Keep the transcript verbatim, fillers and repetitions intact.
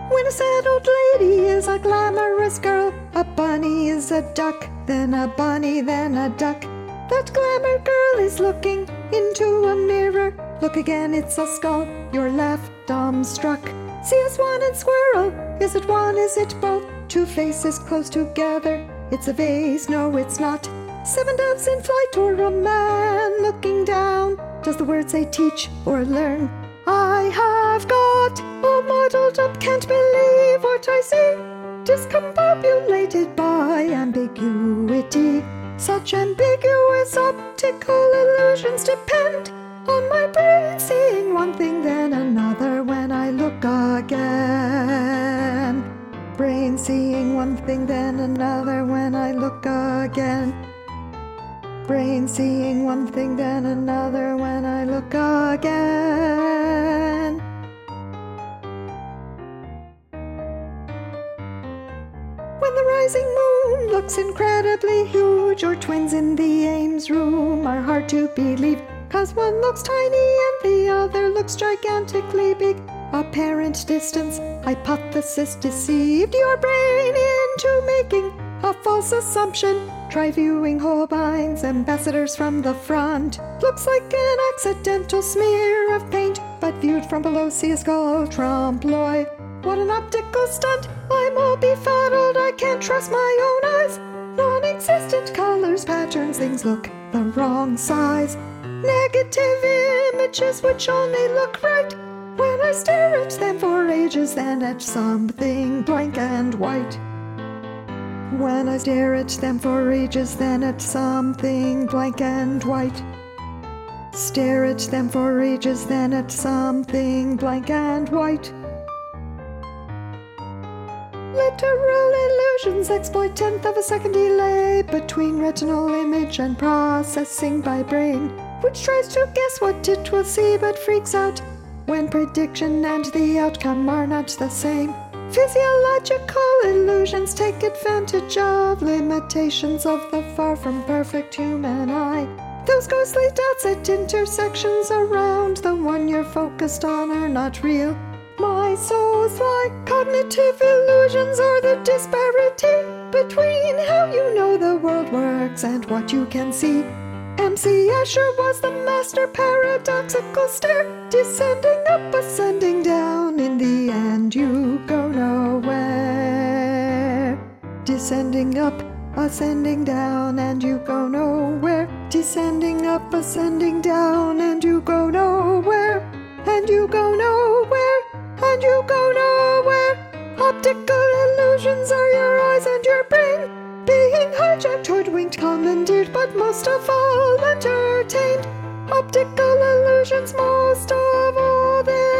When a sad old lady is a glamorous girl, a bunny is a duck, then a bunny, then a duck. That glamour girl is looking into a mirror. Look again, it's a skull, you're left dumbstruck. See a swan and squirrel, is it one, is it both? Two faces close together, it's a vase, no it's not. Seven doves in flight or a man looking down. Does the word say teach or learn? I have got all muddled up, can't believe what I see. Discombobulated by ambiguity. Such ambiguous optical illusions depend on my brain seeing one thing then another when I look again. Brain seeing one thing then another when I look again. Brain seeing one thing then another when I look again. When the rising moon looks incredibly huge, or twins in the Ames room are hard to believe, 'cause one looks tiny and the other looks gigantically big. Apparent distance hypothesis deceived your brain into making a false assumption. Try viewing Holbein's Ambassadors from the front. Looks like an accidental smear of paint, but viewed from below see a skull trompe-l'oeil. What an optical stunt! I'm all befuddled, I can't trust my own eyes. Non-existent colors, patterns, things look the wrong size. Negative images which only look right when I stare at them for ages, then at something blank and white. When I stare at them for ages, then at something blank and white. Stare at them for ages, then at something blank and white. Literal illusions exploit tenth of a second delay between retinal image and processing by brain, which tries to guess what it will see but freaks out when prediction and the outcome are not the same. Physiological illusions take advantage of limitations of the far from perfect human eye. Those ghostly dots at intersections around the one you're focused on are not real. My soul's like cognitive illusions are the disparity between how you know the world works and what you can see. M C Escher was the master paradoxical stare, descending up, ascending down. In the end, you go nowhere. Descending up, ascending down, and you go nowhere. Descending up, ascending down, and you go nowhere. And you go nowhere. And you go nowhere. Optical illusions are your eyes and your brain, being hijacked, hoodwinked, commandeered, but most of all entertained. Optical illusions, most of all, they're